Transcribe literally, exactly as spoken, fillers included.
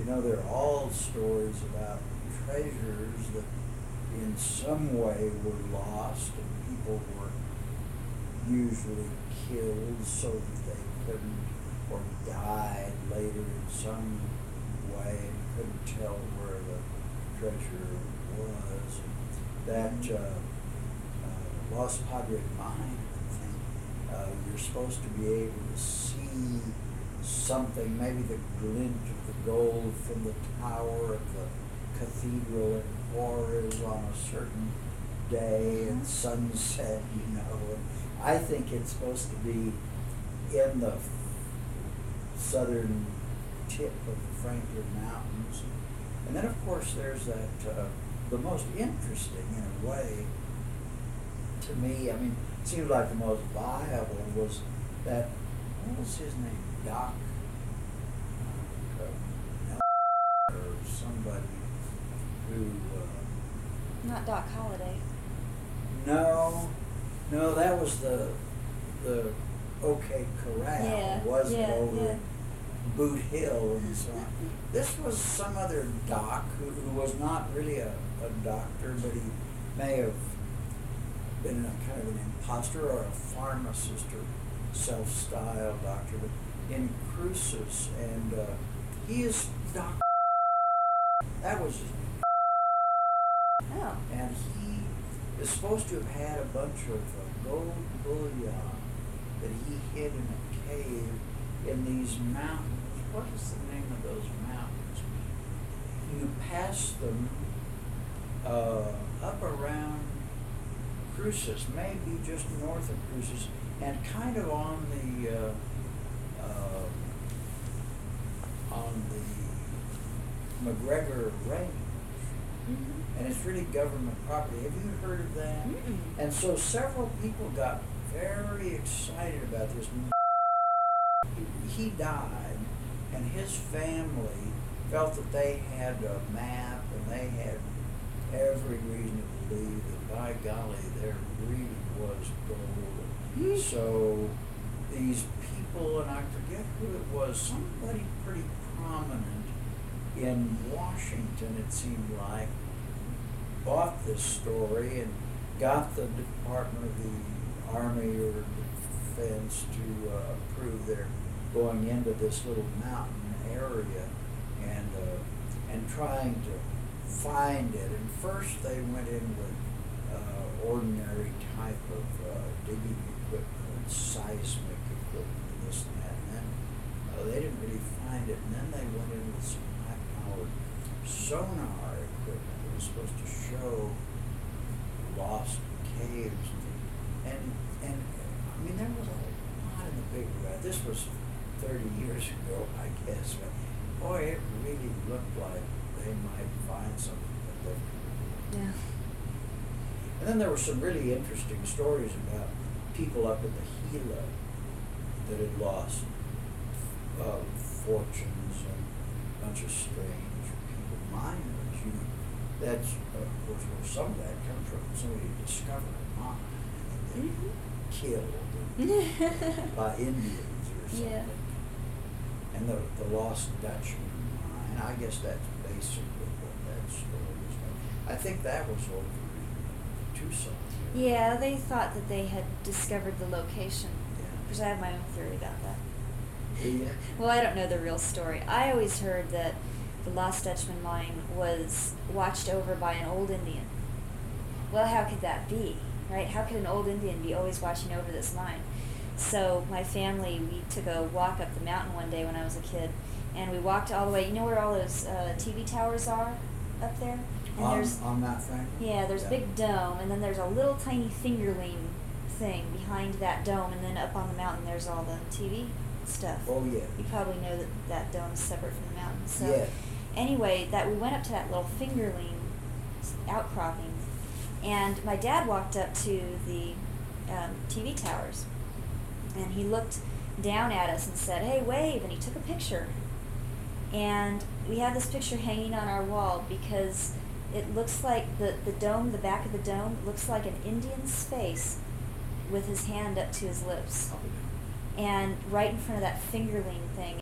know, they're all stories about treasures that in some way were lost, and people were usually killed so that they couldn't, or died later in some way and couldn't tell where the treasure was. That uh, uh, Los Padres mine, I think, uh, you're supposed to be able to see something, maybe the glint of the gold from the tower of the cathedral in Juarez on a certain day at sunset, you know. And I think it's supposed to be in the southern tip of the Franklin Mountains. And then, of course, there's that, uh, the most interesting, in a way, to me, I mean, it seems like the most viable was that, what was his name? Doc, uh, or somebody who, uh, Not Doc Holliday. no, no, that was the, the OK Corral, Yeah, wasn't yeah, it, over yeah. in Boot Hill and so on. This was some other doc who, who was not really a, a doctor, but he may have been a kind of an imposter or a pharmacist or self-styled doctor, but in Cruces, and uh, he is Doc. That was his name. Oh. And he is supposed to have had a bunch of uh, gold bullion that he hid in a cave in these mountains. What is the name of those mountains? You pass them uh, up around Cruces, maybe just north of Cruces, and kind of on the uh, uh, on the McGregor Range. Mm-hmm. And it's really government property. Have you heard of that? Mm-mm. And so several people got very excited about this. He died, and his family felt that they had a map, and they had every reason to believe that, by golly, there really was gold. Mm. So these people, and I forget who it was, somebody pretty prominent in Washington, it seemed like, bought this story and got the Department of the Army or Defense to uh, approve their going into this little mountain area and uh, and trying to find it. And first they went in with uh, ordinary type of uh, digging equipment, seismic equipment, and this and that. And then uh, they didn't really find it. And then they went in with some high-powered sonar equipment that was supposed to show lost caves. And and I mean, there was a lot in the Big Red. This was thirty years ago, I guess. But boy, it really looked like they might find something that they. Yeah. And then there were some really interesting stories about people up in the Gila that had lost uh, fortunes and a bunch of strange people, miners. You, that's, of course, where some of that comes from. Somebody discovered a mine and then Mm-hmm. killed by Indians or something. Yeah. And the, the Lost Dutchman mine, I guess that's basically what that story is about. I think that was over in Tucson. Yeah, they thought that they had discovered the location. Yeah. Because I have my own theory about that. Yeah. Well, I don't know the real story. I always heard that the Lost Dutchman mine was watched over by an old Indian. Well, how could that be, right? How could an old Indian be always watching over this mine? So my family, we took a walk up the mountain one day when I was a kid, and we walked all the way. You know where all those uh, T V towers are up there? And On, there's on that thing? yeah, there's Yeah. a big dome, and then there's a little tiny fingerling thing behind that dome, and then up on the mountain there's all the T V stuff. Oh, yeah. You probably know that that dome is separate from the mountain. So Yeah. anyway, that we went up to that little fingerling outcropping, and my dad walked up to the um, T V towers, and he looked down at us and said, "Hey, wave," and he took a picture. And we have this picture hanging on our wall because it looks like the, the dome, the back of the dome, looks like an Indian's face with his hand up to his lips. And right in front of that fingerling thing